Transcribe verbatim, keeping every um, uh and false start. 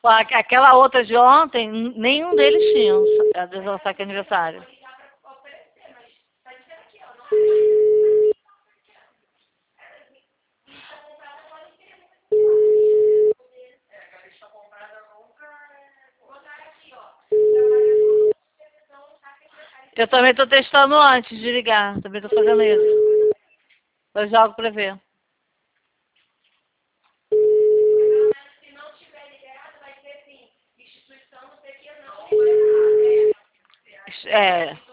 Aquela outra de ontem, nenhum deles tinha adesão saque aniversário. Eu também estou testando antes de ligar. Também estou fazendo isso. Eu jogo para ver. Se não tiver liberado, vai ser assim, instituição, não sei o que, não. É.